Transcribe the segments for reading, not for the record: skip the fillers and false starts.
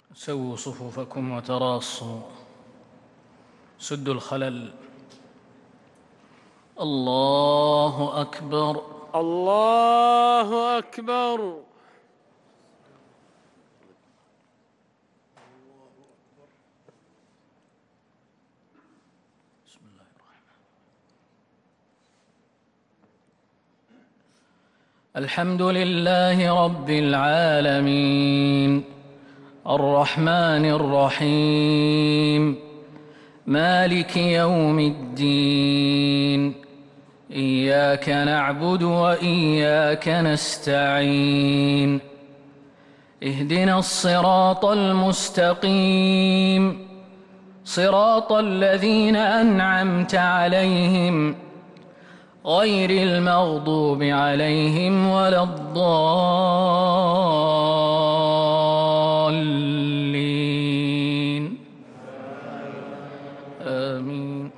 سووا صفوفكم وتراصوا، سدوا الخلل. الله أكبر، الله أكبر. بسم الله الرحمن الرحيم. الحمد لله رب العالمين، الرحمن الرحيم، مالك يوم الدين، إياك نعبد وإياك نستعين، اهدنا الصراط المستقيم، صراط الذين أنعمت عليهم غير المغضوب عليهم ولا الضالين، آمين.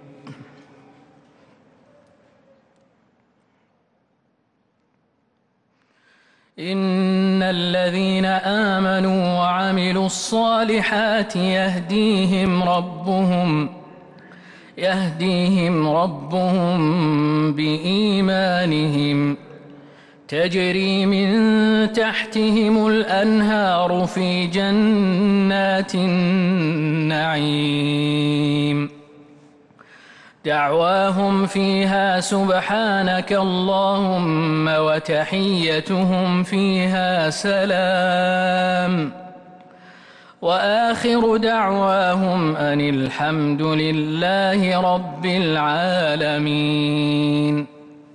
إن الذين آمنوا وعملوا الصالحات يهديهم ربهم بإيمانهم، تجري من تحتهم الأنهار في جنات النعيم، دعواهم فيها سبحانك اللهم وتحيتهم فيها سلام، وآخر دعواهم أن الحمد لله رب العالمين.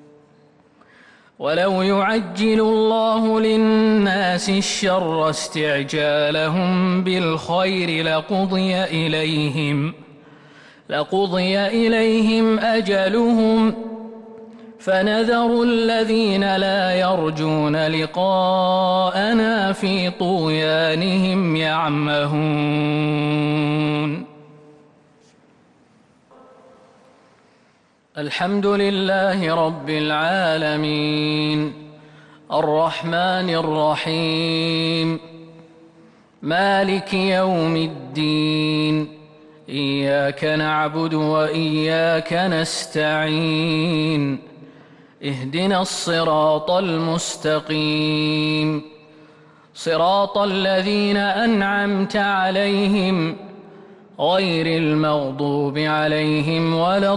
ولو يعجل الله للناس الشر استعجالهم بالخير لقضي إليهم أجلهم، فنذر الذين لا يرجون لقاءنا في طغيانهم يعمهون. الحمد لله رب العالمين، الرحمن الرحيم، مالك يوم الدين، إياك نعبد وإياك نستعين، اهدنا الصراط المستقيم، صراط الذين أنعمت عليهم غير المغضوب عليهم ولا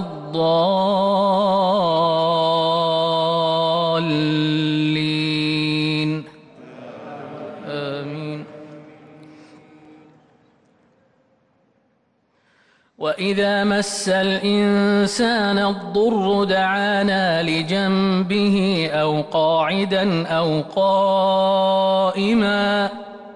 الضالين، آمين. وإذا مس الإنسان الضر دعانا لجنبه أو قاعدا أو قائما،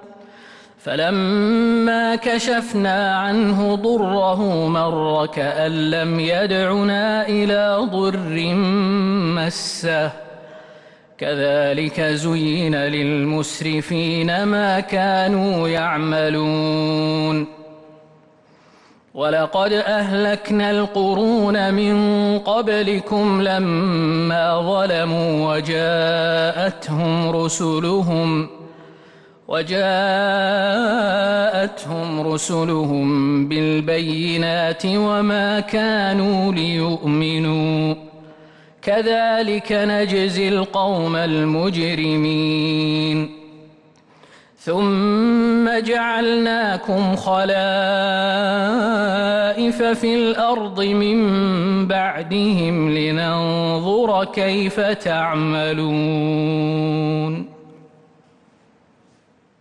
فلما كشفنا عنه ضره مر كأن لم يدعنا إلى ضر مسه، كذلك زين للمسرفين ما كانوا يعملون. ولقد أهلكنا القرون من قبلكم لما ظلموا وجاءتهم رسلهم بالبينات وما كانوا ليؤمنوا، كذلك نجزي القوم المجرمين. ثم جعلناكم خلائف في الأرض من بعدهم لننظر كيف تعملون.